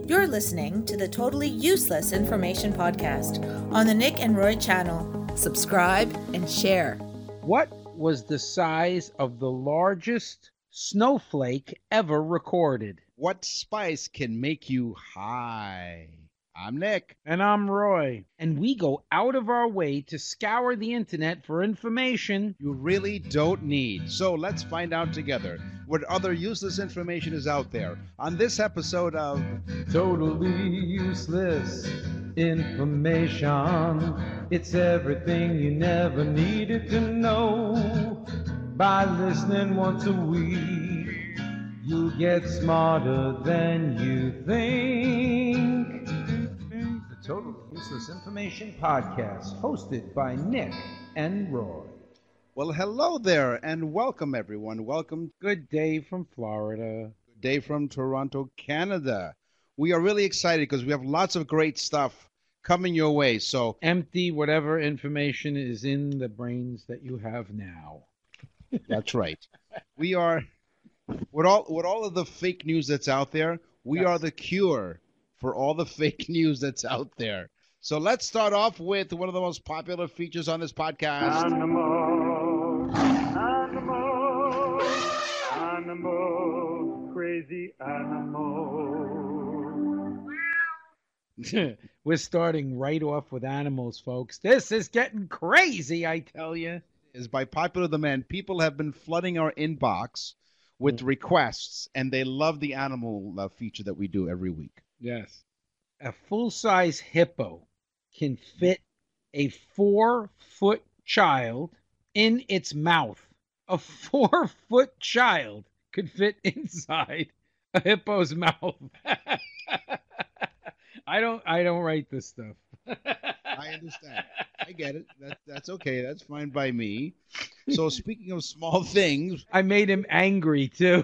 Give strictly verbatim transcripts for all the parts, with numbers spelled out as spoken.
You're listening to the Totally Useless Information Podcast on the Nick and Roy channel. Subscribe and share. What was the size of the largest snowflake ever recorded? What spice can make you high? I'm Nick. And I'm Roy. And we go out of our way to scour the internet for information you really don't need. So let's find out together what other useless information is out there on this episode of Totally Useless Information. It's everything you never needed to know. By listening once a week, you'll get smarter than you think. The Totally Useless Information Podcast, hosted by Nick and Roy. Well, hello there, and welcome, everyone. Welcome. Good day from Florida. Good day from Toronto, Canada. We are really excited because we have lots of great stuff coming your way. So empty whatever information is in the brains that you have now. That's right. We are, with all with all of the fake news that's out there, we yes. are the cure for all the fake news that's out there. So let's start off with one of the most popular features on this podcast. Animal, animal, animal, crazy animal. We're starting right off with animals, folks. This is getting crazy, I tell you. Is by popular demand, people have been flooding our inbox with mm-hmm. requests, and they love the animal uh, feature that we do every week. Yes. A full-size hippo can fit a four-foot child in its mouth. A four-foot child could fit inside a hippo's mouth. I don't I don't write this stuff. I understand. I get it. That, that's okay. That's fine by me. So speaking of small things. I made him angry, too.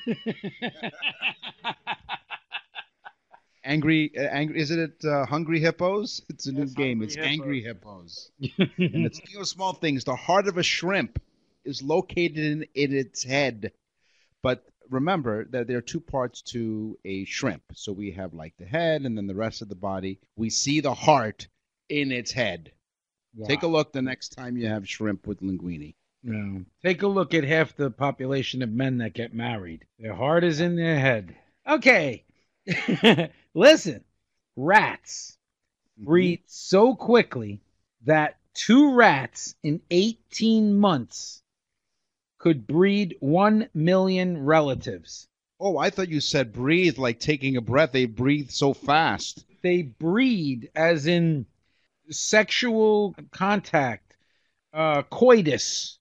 Angry, uh, angry. Isn't it uh, Hungry Hippos? It's a yes, new game. It's Hippos. Angry Hippos. And it's, speaking of small things, the heart of a shrimp is located in, in its head. But remember that there are two parts to a shrimp. So we have like the head and then the rest of the body. We see the heart in its head. Wow. Take a look the next time you have shrimp with linguine. No. Take a look at half the population of men that get married. Their heart is in their head. Okay. Listen, rats breed mm-hmm. so quickly that two rats in eighteen months could breed one million relatives. Oh, I thought you said breathe like taking a breath. They breathe so fast. They breed as in sexual contact, uh, coitus.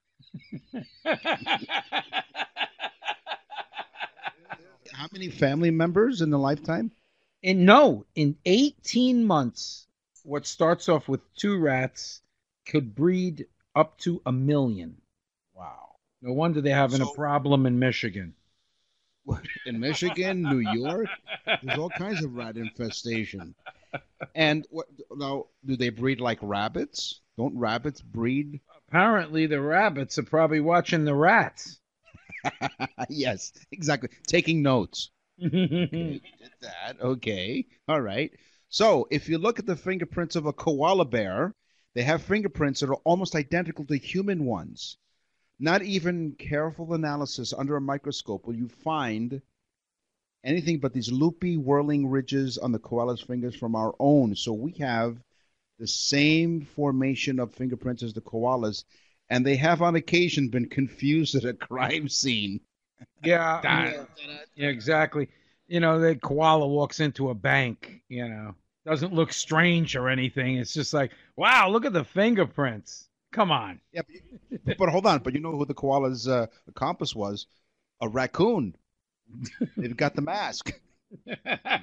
How many family members in a lifetime? In no, in eighteen months, what starts off with two rats could breed up to a million. Wow. No wonder they're having so, a problem in Michigan. What, in Michigan, New York? There's all kinds of rat infestation. And what, now, do they breed like rabbits? Don't rabbits breed? Apparently, the rabbits are probably watching the rats. Yes, exactly. Taking notes. Okay, you did that. Okay. All right. So if you look at the fingerprints of a koala bear, they have fingerprints that are almost identical to human ones. Not even careful analysis under a microscope will you find anything but these loopy, whirling ridges on the koala's fingers from our own. So we have the same formation of fingerprints as the koalas, and they have on occasion been confused at a crime scene. Yeah, yeah, yeah, exactly. You know, the koala walks into a bank, you know, doesn't look strange or anything. It's just like, wow, look at the fingerprints. Come on. Yeah, but, but hold on. But you know who the koala's uh, accomplice was? A raccoon. They've got the mask. All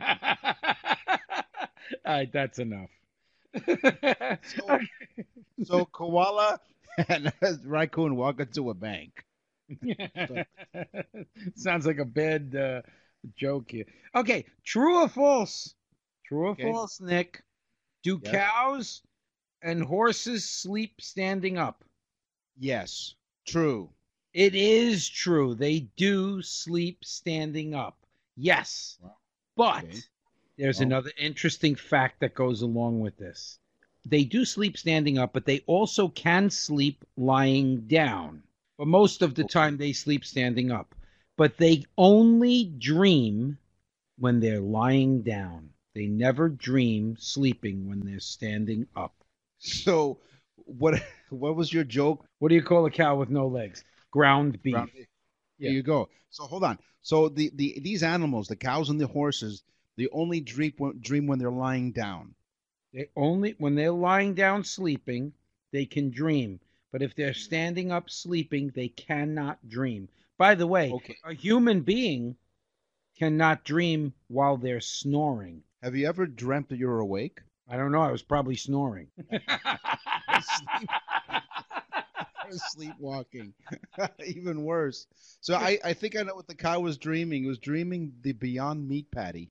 right, that's enough. so, so koala and raccoon walk into a bank. So. Sounds like a bad uh, joke here. Okay, true or false? True or okay. false, Nick? Do yes. cows and horses sleep standing up? Yes, true. It is true. They do sleep standing up. Yes. Wow. But okay. There's Oh. another interesting fact that goes along with this. They do sleep standing up, but they also can sleep lying down. But most of the time they sleep standing up. But they only dream when they're lying down. They never dream sleeping when they're standing up. So, what what was your joke? What do you call a cow with no legs? Ground beef. Brown? Yeah. Here you go. So hold on. So the, the these animals, the cows and the horses, they only dream dream when they're lying down. They only when they're lying down sleeping, they can dream. But if they're standing up sleeping, they cannot dream. By the way, Okay. a human being cannot dream while they're snoring. Have you ever dreamt that you're awake? I don't know. I was probably snoring. Sleep- Sleepwalking. Even worse. So I, I think I know what the cow was dreaming. He was dreaming the Beyond Meat patty.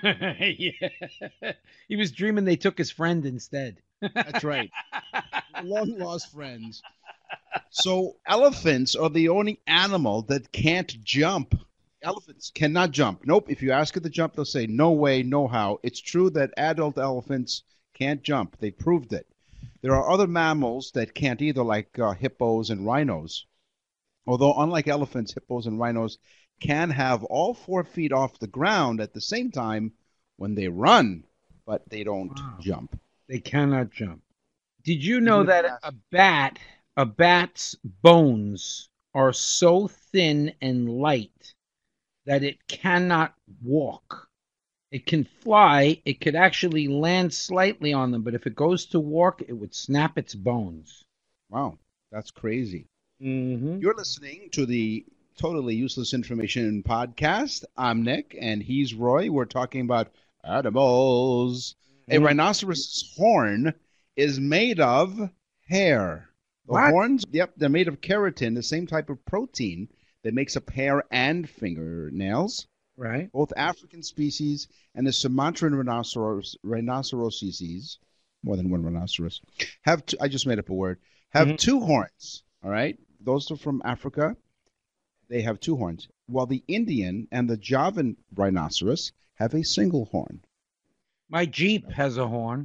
Yeah. He was dreaming they took his friend instead. That's right. Long lost friends. So elephants are the only animal that can't jump. Elephants cannot jump. Nope. If you ask it to jump, they'll say, no way, no how. It's true that adult elephants can't jump. They proved it. There are other mammals that can't either, like uh, hippos and rhinos. Although, unlike elephants, hippos and rhinos can have all four feet off the ground at the same time when they run, but they don't Wow. jump. They cannot jump. Did you know Even if that fast. a bat, a bat's bones are so thin and light that it cannot walk? It can fly. It could actually land slightly on them, but if it goes to walk, it would snap its bones. Wow, that's crazy. Mm-hmm. You're listening to the Totally Useless Information podcast. I'm Nick, and he's Roy. We're talking about animals. A Mhm. rhinoceros horn is made of hair. The What? horns, yep, they're made of keratin, the same type of protein that makes up hair and fingernails. Right? Both African species and the Sumatran rhinoceros, rhinoceroses, more than one rhinoceros, have two, I just made up a word, have Mhm. two horns. All right, those are from Africa. They have two horns, while the Indian and the Javan rhinoceros have a single horn. My Jeep has a horn.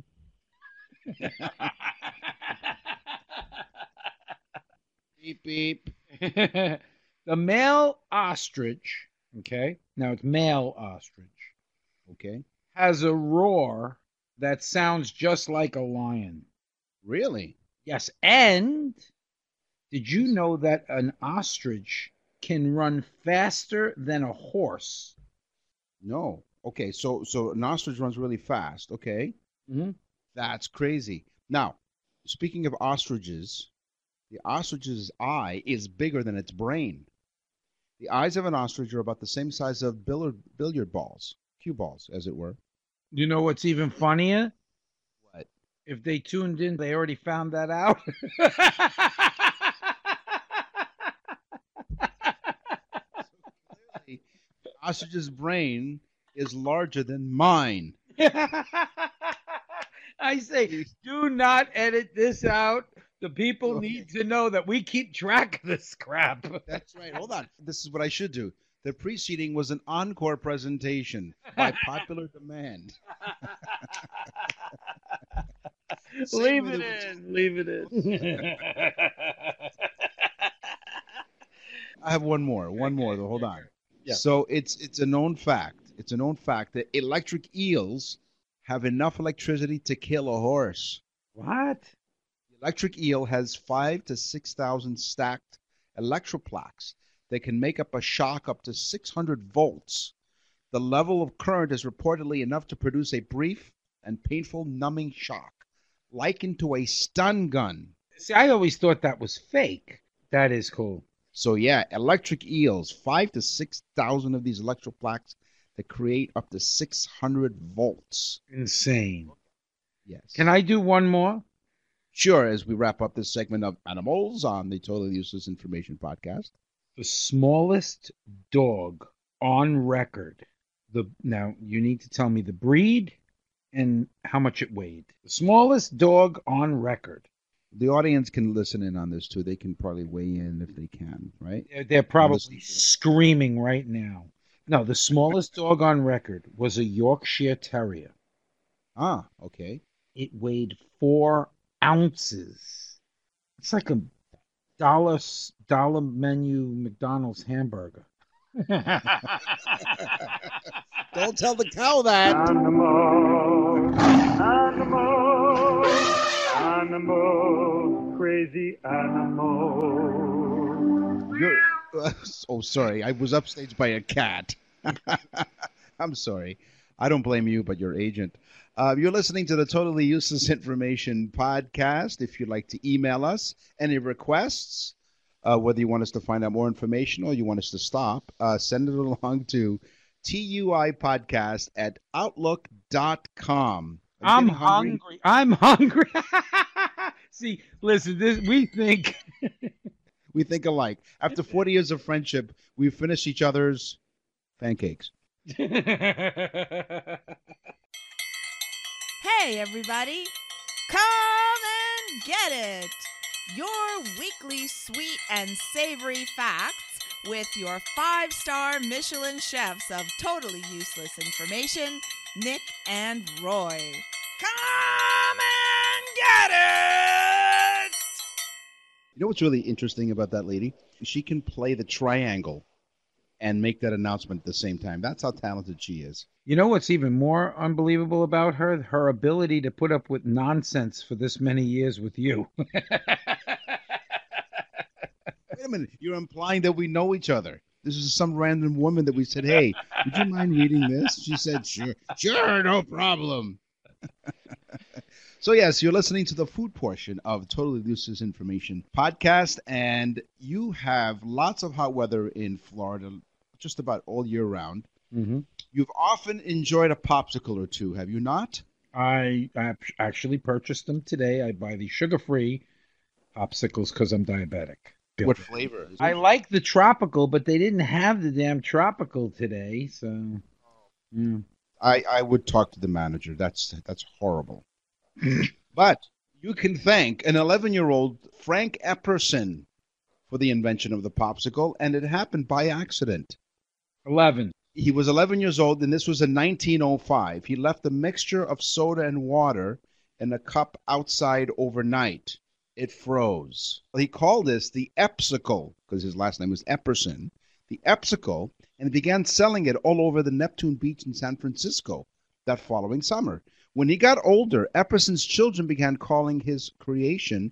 Beep beep. The male ostrich, okay, now it's male ostrich, Okay, has a roar that sounds just like a lion. really? Yes, and did you know that an ostrich can run faster than a horse? No. Okay, so so an ostrich runs really fast. Okay. Mm-hmm. That's crazy. Now, speaking of ostriches, the ostrich's eye is bigger than its brain. The eyes of an ostrich are about the same size of billiard, billiard balls, cue balls, as it were. You know what's even funnier? What? If they tuned in, they already found that out. Clearly, the ostrich's brain is larger than mine. I say, do not edit this out. The people Okay. need to know that we keep track of this crap. That's right. Hold on. This is what I should do. The preceding was an encore presentation by popular demand. Same Leave with it the- in. Leave it in. I have one more. One more though. Hold on. Yeah. So it's it's a known fact. It's a known fact that electric eels have enough electricity to kill a horse. What? The electric eel has five to six thousand stacked electroplaques that can make up a shock up to six hundred volts. The level of current is reportedly enough to produce a brief and painful numbing shock, likened to a stun gun. See, I always thought that was fake. That is cool. So yeah, electric eels, five to six thousand of these electroplaques that create up to six hundred volts. Insane. Yes. Can I do one more? Sure, as we wrap up this segment of Animals on the Totally Useless Information Podcast. The smallest dog on record. The now you need to tell me the breed and how much it weighed. The smallest dog on record. The audience can listen in on this too. They can probably weigh in if they can, right? They're, they're probably Listen to that. screaming right now. No, the smallest dog on record was a Yorkshire Terrier. Ah, okay. It weighed four ounces. It's like a dollar dollar menu McDonald's hamburger. Don't tell the cow that. Animal, animal, animal, crazy animal. You're, uh, oh, sorry. I was upstaged by a cat. I'm sorry. I don't blame you, but your agent. Uh, you're listening to the Totally Useless Information podcast. If you'd like to email us any requests, uh, whether you want us to find out more information or you want us to stop, uh, send it along to tuipodcast at outlook dot com. I'm hungry. I'm hungry. See, listen, this we think We think alike. After forty years of friendship, we finish each other's pancakes. Hey, everybody! Come and get it! Your weekly sweet and savory facts with your five-star Michelin chefs of totally useless information, Nick and Roy. Come and get it! You know what's really interesting about that lady? She can play the triangle and make that announcement at the same time. That's how talented she is. You know what's even more unbelievable about her? Her ability to put up with nonsense for this many years with you. Wait a minute. You're implying that we know each other. This is some random woman that we said, hey, would you mind reading this? She said, sure. Sure, no problem. So, yes, you're listening to the food portion of Totally Useless Information podcast, and you have lots of hot weather in Florida just about all year round. Mm-hmm. You've often enjoyed a popsicle or two, have you not? I, I actually purchased them today. I buy the sugar-free popsicles because I'm diabetic. What flavor? I like the tropical, but they didn't have the damn tropical today, so yeah. I, I would talk to the manager. That's that's horrible. But you can thank an eleven-year-old Frank Epperson for the invention of the popsicle, and it happened by accident. eleven. He was eleven years old, and this was in nineteen oh five. He left a mixture of soda and water in a cup outside overnight. It froze. He called this the Epsicle, because his last name was Epperson, the Epsicle, and began selling it all over the Neptune Beach in San Francisco that following summer. When he got older, Epperson's children began calling his creation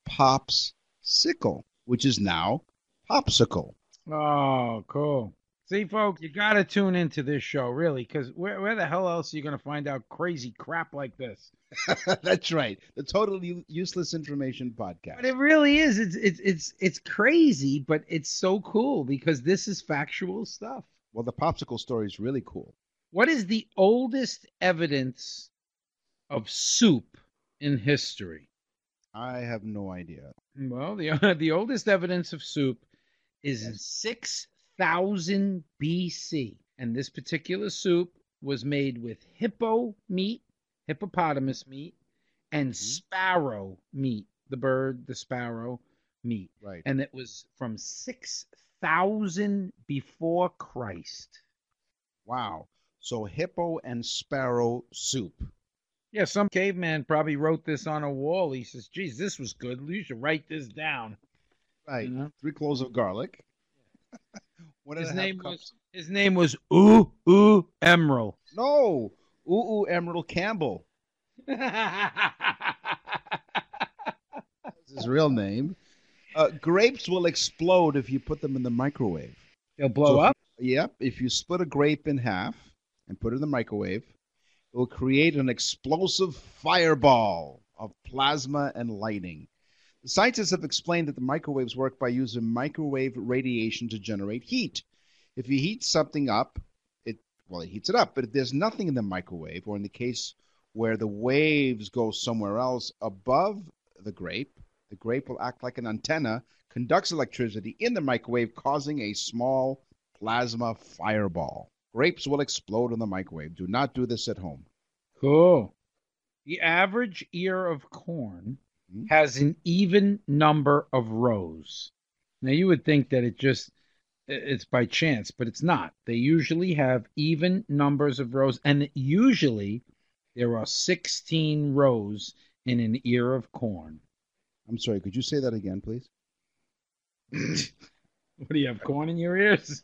Popsicle, which is now Popsicle. Oh, cool. See, folks, you got to tune into this show, really, because where, where the hell else are you going to find out crazy crap like this? That's right. The Totally Useless Information podcast. But it really is. It's it's it's it's crazy, but it's so cool because this is factual stuff. Well, the popsicle story is really cool. What is the oldest evidence of soup in history? I have no idea. Well, the the oldest evidence of soup is in six thousand B C, and this particular soup was made with hippo meat, hippopotamus meat, and Mhm. sparrow meat, the bird, the sparrow meat. Right. And it was from six thousand before Christ. Wow. So hippo and sparrow soup. Yeah, some caveman probably wrote this on a wall. He says, geez, this was good. You should write this down. Right. You know? Three cloves of garlic. What did His it have name cups- was his name was Ooh Ooh Emerald. No. Ooh, ooh, Emerald Campbell. That's his real name. Uh, grapes will explode if you put them in the microwave. They'll blow So if up. you- yep. If you split a grape in half and put it in the microwave, it will create an explosive fireball of plasma and lighting. The scientists have explained that the microwaves work by using microwave radiation to generate heat. If you heat something up, it well, it heats it up. But if there's nothing in the microwave, or in the case where the waves go somewhere else above the grape, the grape will act like an antenna, conducts electricity in the microwave, causing a small plasma fireball. Grapes will explode in the microwave. Do not do this at home. Cool. The average ear of corn Hmm? has an even number of rows. Now you would think that it just it's by chance, but it's not. They usually have even numbers of rows, and usually there are sixteen rows in an ear of corn. I'm sorry, could you say that again, please? What do you have, corn in your ears?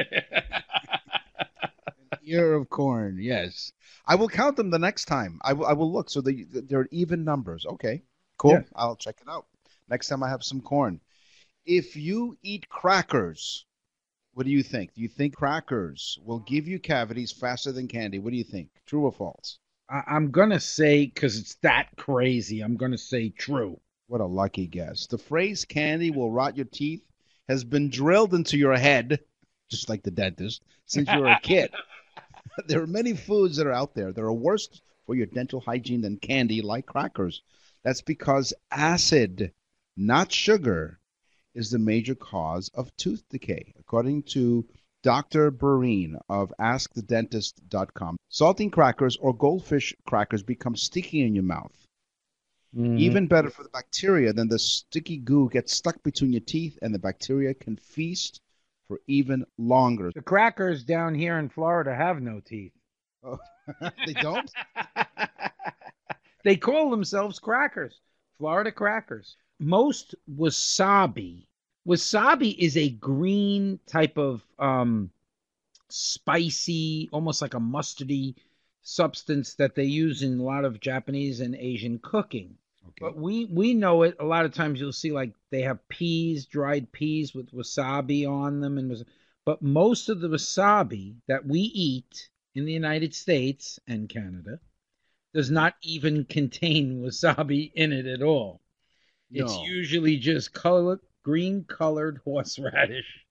Ear of corn, yes. I will count them the next time. I will, I will look. So they, they're even numbers. Okay, cool. Yeah. I'll check it out. Next time I have some corn. If you eat crackers, what do you think? Do you think crackers will give you cavities faster than candy? What do you think? True or false? I, I'm going to say, because it's that crazy, I'm going to say true. What a lucky guess. The phrase candy will rot your teeth has been drilled into your head, just like the dentist, since you were a kid. There are many foods that are out there that are worse for your dental hygiene than candy, like crackers. That's because acid, not sugar, is the major cause of tooth decay, according to Doctor Bureen of ask the dentist dot com. Saltine crackers or goldfish crackers become sticky in your mouth. Mm-hmm. Even better for the bacteria, then the sticky goo gets stuck between your teeth and the bacteria can feast for even longer. The crackers down here in Florida have no teeth. Oh, they don't? They call themselves crackers, Florida crackers. Most wasabi, wasabi is a green type of um, spicy, almost like a mustardy substance that they use in a lot of Japanese and Asian cooking. Okay. But we, we know it. A lot of times you'll see like they have peas, dried peas with wasabi on them. and But most of the wasabi that we eat in the United States and Canada does not even contain wasabi in it at all. No. It's usually just color, green-colored horseradish.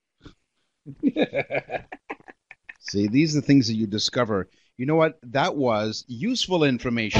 See, these are the things that you discover. You know what? That was useful information.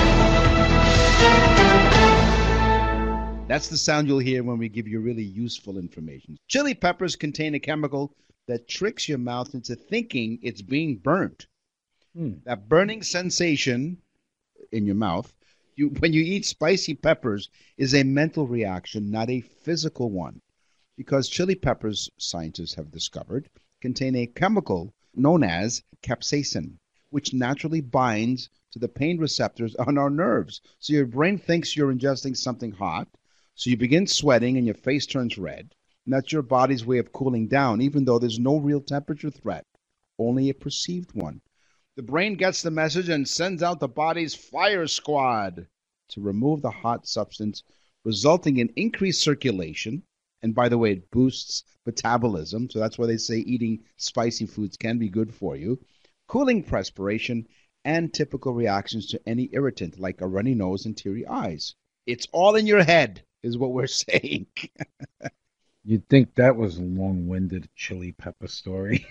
That's the sound you'll hear when we give you really useful information. Chili peppers contain a chemical that tricks your mouth into thinking it's being burnt. Hmm. That burning sensation in your mouth, you, when you eat spicy peppers, is a mental reaction, not a physical one. Because chili peppers, scientists have discovered, contain a chemical known as capsaicin, which naturally binds to the pain receptors on our nerves. So your brain thinks you're ingesting something hot, so you begin sweating and your face turns red. And that's your body's way of cooling down, even though there's no real temperature threat, only a perceived one. The brain gets the message and sends out the body's fire squad to remove the hot substance, resulting in increased circulation. And by the way, it boosts metabolism, so that's why they say eating spicy foods can be good for you. Cooling perspiration, and typical reactions to any irritant like a runny nose and teary eyes. It's all in your head, is what we're saying. You'd think that was a long-winded chili pepper story.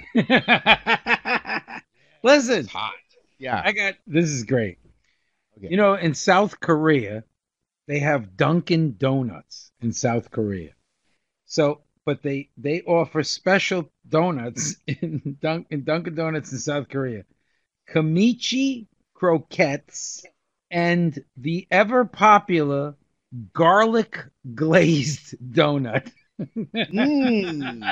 Listen, it's hot. Yeah, I got this is great. Okay. You know, in South Korea, they have Dunkin' Donuts in South Korea. So, but they they offer special donuts in, Dunk, in Dunkin' Donuts in South Korea. Kimchi croquettes and the ever popular garlic glazed donut. Mm.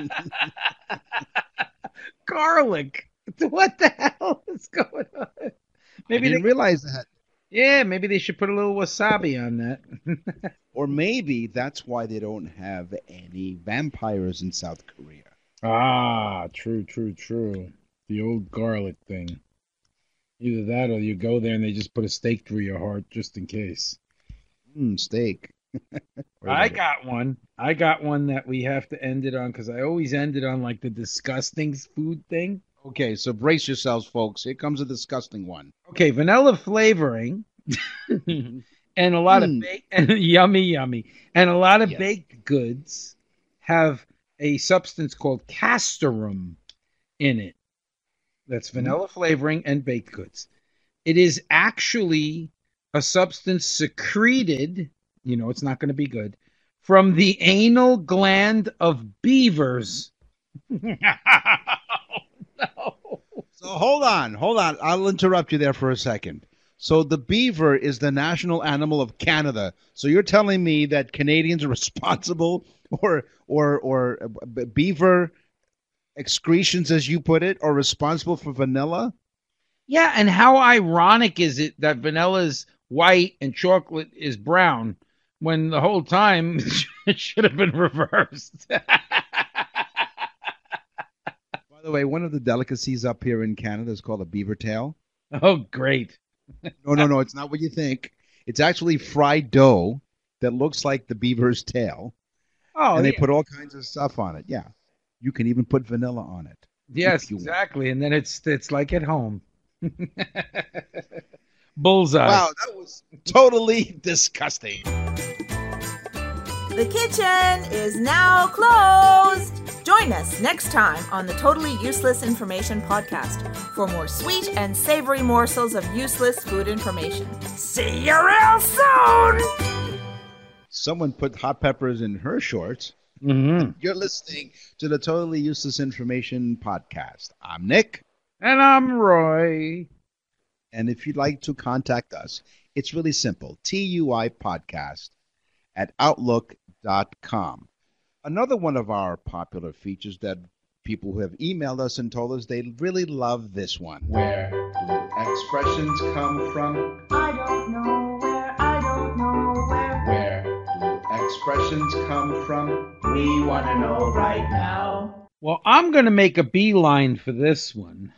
Garlic. What the hell is going on? Maybe I didn't they realize that. Yeah, maybe they should put a little wasabi on that. Or maybe that's why they don't have any vampires in South Korea. Ah, true, true, true. The old garlic thing. Either that or you go there and they just put a stake through your heart just in case. Mm, steak. I got one. I got one that we have to end it on because I always end it on like the disgusting food thing. Okay, so brace yourselves, folks. Here comes a disgusting one. Okay, vanilla flavoring and a lot mm. of baked and yummy, yummy, and a lot of yes. baked goods have a substance called castoreum in it. That's vanilla mm. flavoring and baked goods. It is actually a substance secreted, you know, it's not going to be good, from the anal gland of beavers. No. So hold on, hold on. I'll interrupt you there for a second. So the beaver is the national animal of Canada. So you're telling me that Canadians are responsible, or or or beaver excretions, as you put it, are responsible for vanilla? Yeah, and how ironic is it that vanilla is white and chocolate is brown when the whole time it should have been reversed? By the way, one of the delicacies up here in Canada is called a beaver tail. Oh, great. No, no, no, it's not what you think. It's actually fried dough that looks like the beaver's tail, Oh, and they yeah. put all kinds of stuff on it. Yeah, you can even put vanilla on it. Yes, if you want. exactly. And then it's it's like at home. Bullseye. Wow, that was totally disgusting. The kitchen is now closed. Join us next time on the Totally Useless Information Podcast for more sweet and savory morsels of useless food information. See you real soon! Someone put hot peppers in her shorts. Mm-hmm. You're listening to the Totally Useless Information Podcast. I'm Nick. And I'm Roy. And if you'd like to contact us, it's really simple. T U I podcast at outlook dot com. Another one of our popular features that people who have emailed us and told us they really love this one. Where do expressions come from? I don't know where, I don't know where. Where do expressions come from? We want to know right now. Well, I'm going to make a beeline for this one.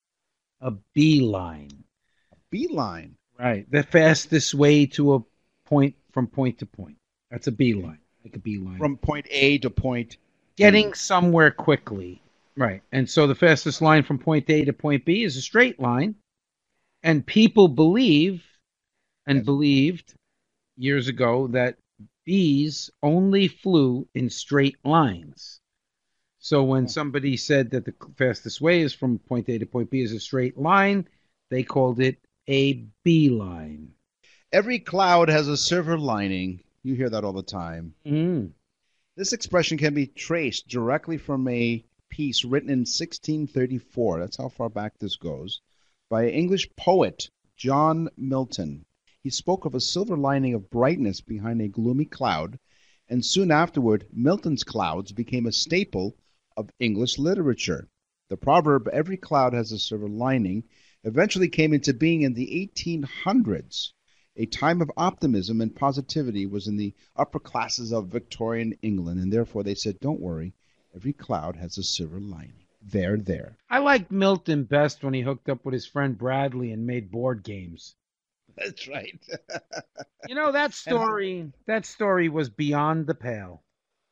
A beeline. Beeline. Right. The fastest way to a point from point to point. That's a beeline. Like a beeline. From point A to point Getting somewhere quickly. Right. And so the fastest line from point A to point B is a straight line. And people believe and Yes. believed years ago that bees only flew in straight lines. So when somebody said that the fastest way is from point A to point B is a straight line, they called it a beeline. Every cloud has a silver lining. You hear that all the time. Mm. This expression can be traced directly from a piece written in sixteen thirty-four. That's how far back this goes. By English poet John Milton. He spoke of a silver lining of brightness behind a gloomy cloud, and soon afterward, Milton's clouds became a staple of English literature. The proverb, every cloud has a silver lining, eventually came into being in the eighteen hundreds. A time of optimism and positivity was in the upper classes of Victorian England, and therefore they said, don't worry, every cloud has a silver lining. There, there. I liked Milton best when he hooked up with his friend Bradley and made board games. That's right. You know, that story that story was beyond the pale.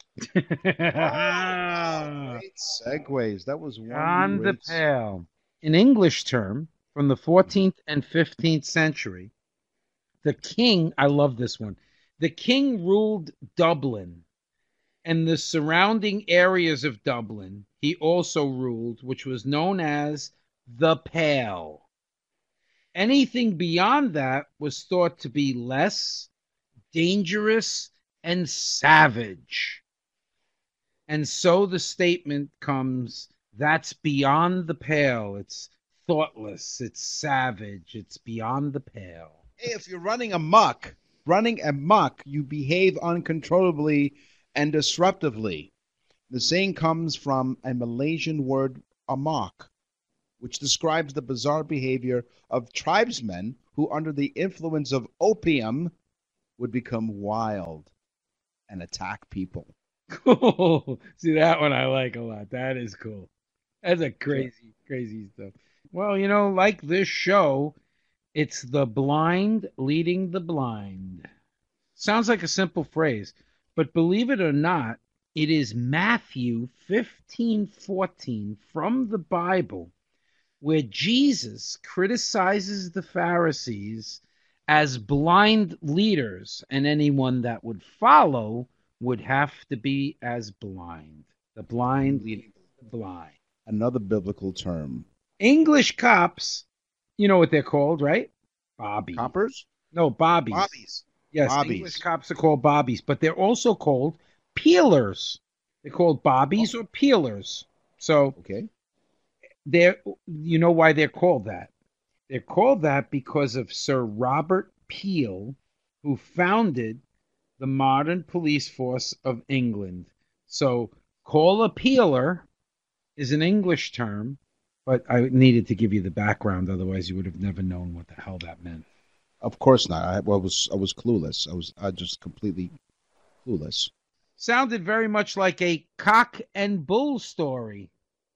Wow, great segues. That was one Beyond the great- pale. An English term from the fourteenth and fifteenth century. The king, I love this one. The king ruled Dublin and the surrounding areas of Dublin. He also ruled, which was known as the Pale. Anything beyond that was thought to be less dangerous and savage. And so the statement comes, that's beyond the pale. It's thoughtless. It's savage. It's beyond the pale. Hey, if you're running amok, running amok, you behave uncontrollably and disruptively. The saying comes from a Malaysian word amok, which describes the bizarre behavior of tribesmen who, under the influence of opium, would become wild and attack people. Cool. See, that one I like a lot. That is cool. That's a crazy, crazy stuff. Well, you know, like this show, it's the blind leading the blind. Sounds like a simple phrase, but believe it or not, it is Matthew fifteen fourteen from the Bible, where Jesus criticizes the Pharisees as blind leaders, and anyone that would follow would have to be as blind. The blind leading the blind. Another biblical term. English cops, you know what they're called, right? Bobby. Coppers? No, bobbies. Bobbies. Yes, Bobbies. English cops are called bobbies, but they're also called peelers. They're called bobbies or peelers. So Okay. they're, you know why they're called that? They're called that because of Sir Robert Peel, who founded the modern police force of England. So call a peeler is an English term, but I needed to give you the background, otherwise you would have never known what the hell that meant. Of course not. I, well, I was I was clueless. I was I just completely clueless. Sounded very much like a cock and bull story.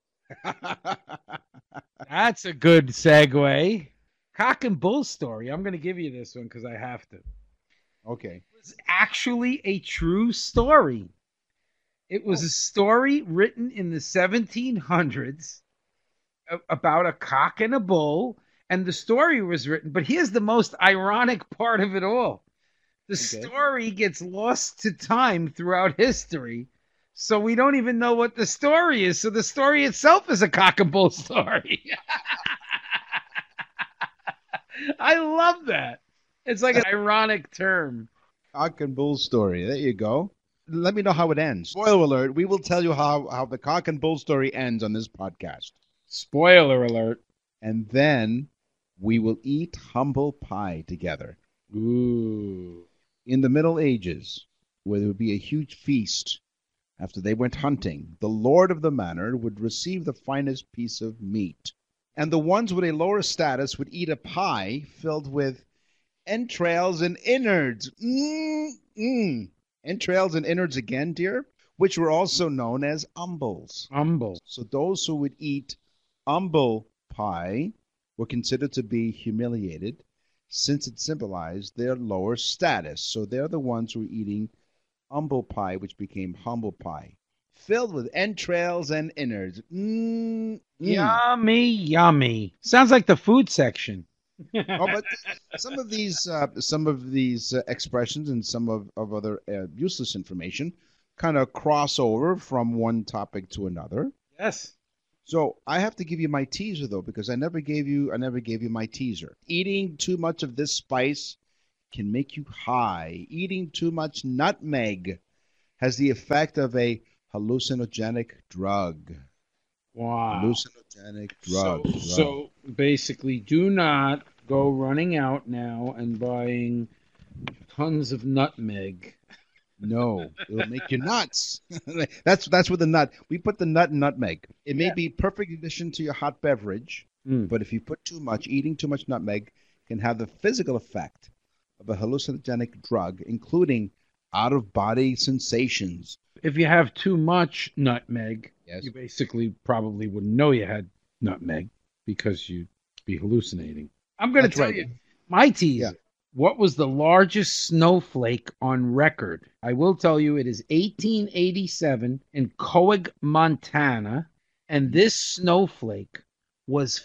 That's a good segue. Cock and bull story. I'm going to give you this one because I have to. Okay. It was actually a true story. It was a story written in the seventeen hundreds about a cock and a bull, and the story was written, but here's the most ironic part of it all. The Okay. story gets lost to time throughout history, so we don't even know what the story is. So the story itself is a cock and bull story. I love that. It's like an ironic term. Cock and bull story. There you go. Let me know how it ends. Spoiler alert, we will tell you how, how the cock and bull story ends on this podcast. Spoiler alert. And then we will eat humble pie together. Ooh. In the Middle Ages, where there would be a huge feast after they went hunting, the lord of the manor would receive the finest piece of meat. And the ones with a lower status would eat a pie filled with entrails and innards. Mm-mm. Entrails and innards again, dear, which were also known as umbles. Humble. So those who would eat umble pie were considered to be humiliated since it symbolized their lower status. So they're the ones who were eating umble pie, which became humble pie, filled with entrails and innards. Mm, mm. Yummy, yummy. Sounds like the food section. Oh, but some of these, uh, some of these uh, expressions and some of, of other uh, useless information kind of cross over from one topic to another. Yes. So I have to give you my teaser though, because I never gave you, I never gave you my teaser. Eating too much of this spice can make you high. Eating too much nutmeg has the effect of a hallucinogenic drug. Wow. Hallucinogenic drug. So, drug. so basically, do not go running out now and buying tons of nutmeg. No, it'll make you nuts. that's that's with the nut. We put the nut in nutmeg. It may Yeah. be perfect addition to your hot beverage, Mm. but if you put too much, eating too much nutmeg can have the physical effect of a hallucinogenic drug, including out-of-body sensations. If you have too much nutmeg, Yes. you basically probably wouldn't know you had nutmeg because you'd be hallucinating. I'm going to That's tell right. you my teaser. Yeah. What was the largest snowflake on record? I will tell you it is eighteen eighty-seven in Coag, Montana, and this snowflake was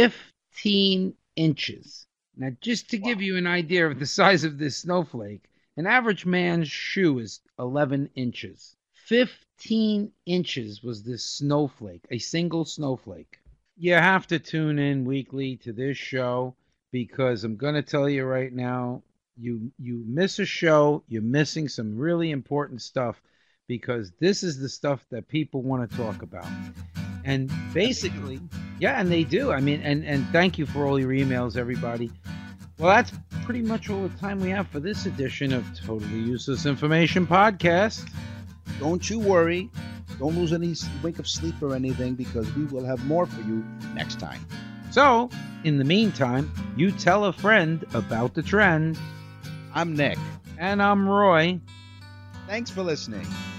fifteen inches. Now, just to give you an idea of the size of this snowflake, an average man's shoe is eleven inches. fifteen inches was this snowflake, a single snowflake. You have to tune in weekly to this show because I'm going to tell you right now, you you miss a show, you're missing some really important stuff because this is the stuff that people want to talk about. And basically, yeah, and they do. I mean, and, and thank you for all your emails, everybody. Well, that's pretty much all the time we have for this edition of Totally Useless Information Podcast. Don't you worry. Don't lose any wink of sleep or anything, because we will have more for you next time. So, in the meantime, you tell a friend about the trend. I'm Nick. And I'm Roy. Thanks for listening.